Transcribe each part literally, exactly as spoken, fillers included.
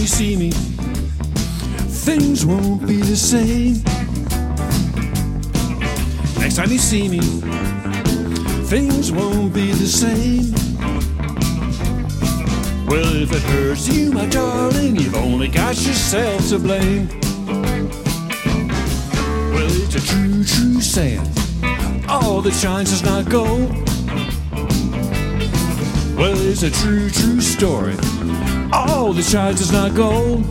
you see me, things won't be the same. Next time you see me, things won't be the same. Well, if it hurts you, my darling, you've only got yourself to blame. Well, it's a true, true saying, all that shines does not gold. Well, it's a true, true story, all that shines does not gold.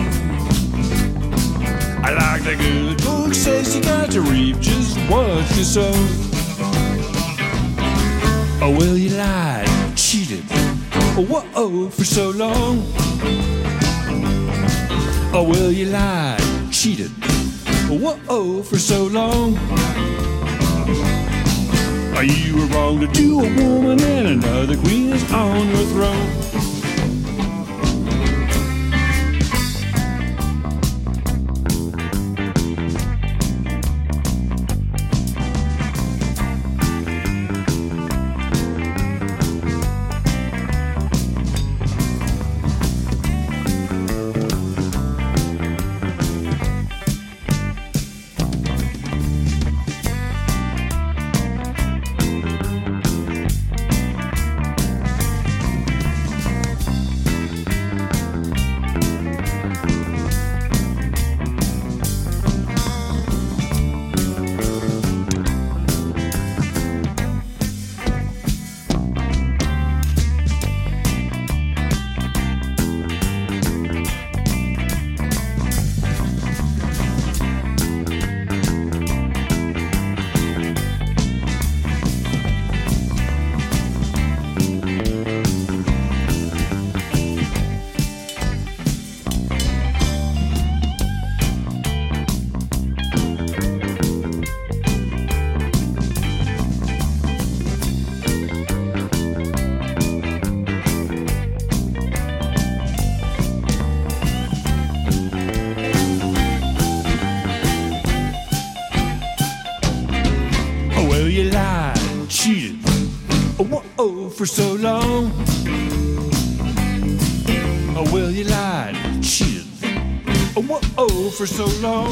I like the good book says you got to reap just what you sow. Oh, well, you lied, cheated, oh, whoa, for so long. Oh, well, you lied, cheated, oh, whoa, for so long. Oh, you were wrong to do a woman and another queen is on your throne. Well, you lied, cheated, oh, whoa, for so long. Oh, well, you lied, cheated, oh, whoa, for so long.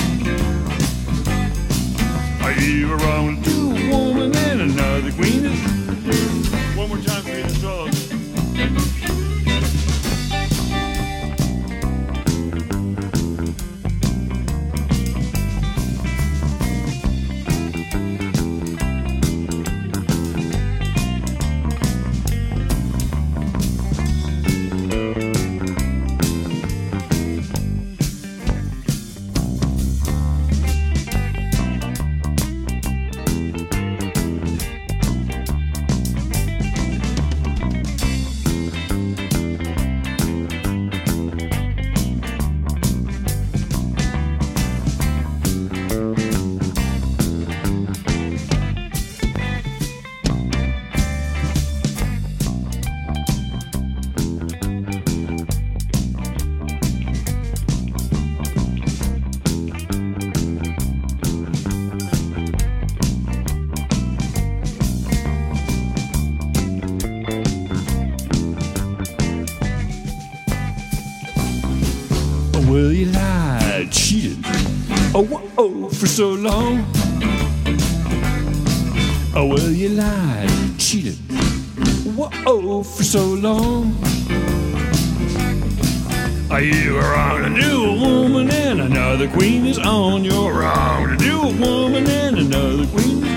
Are you wrong to do a woman and another queen? One more time for you to talk. Well, you lied, cheated, oh, whoa, for so long. Oh, well, you lied, cheated, whoa, for so long. Are you wrong to do a woman and another queen is on your wrong to do a woman and another queen?